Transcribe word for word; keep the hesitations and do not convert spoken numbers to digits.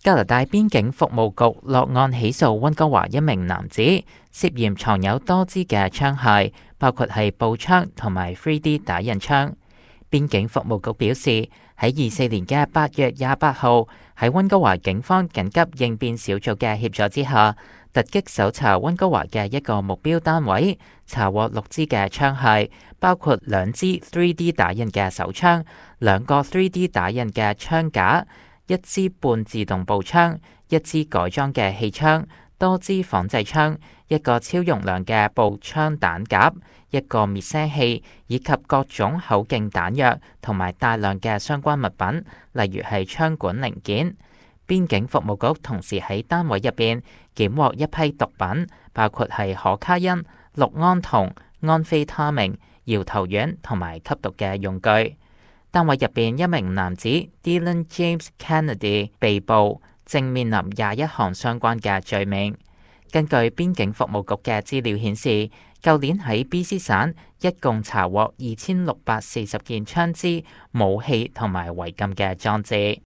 加拿大邊境服務局落案起訴溫哥華一名男子，涉嫌藏有多支嘅槍械，包括係步槍同埋 三 D 打印槍。邊境服務局表示，喺二四年嘅八月廿八號，喺溫哥華警方緊急應變小組嘅協助之下，突擊搜查溫哥華嘅一個目標單位，查獲六支嘅槍械，包括兩支 三 D 打印嘅手槍、兩個 三 D 打印嘅槍架、一支半自動步槍、一支改裝嘅氣槍、多支仿製槍、一個超容量嘅步槍彈夾、一個滅聲器，以及各種口徑彈藥同埋大量嘅相關物品，例如係槍管零件。邊境服務局同時喺單位入邊檢獲一批毒品，包括係可卡因、氯胺酮、安非他命、搖頭丸同埋吸毒嘅用具。單位入邊一名男子 Dylan James Kennedy 被捕，正面臨廿一項相關嘅罪名。根據邊境服務局嘅資料顯示，舊年喺 B C 省一共查獲二千六百四十件槍支、武器同埋違禁嘅裝置。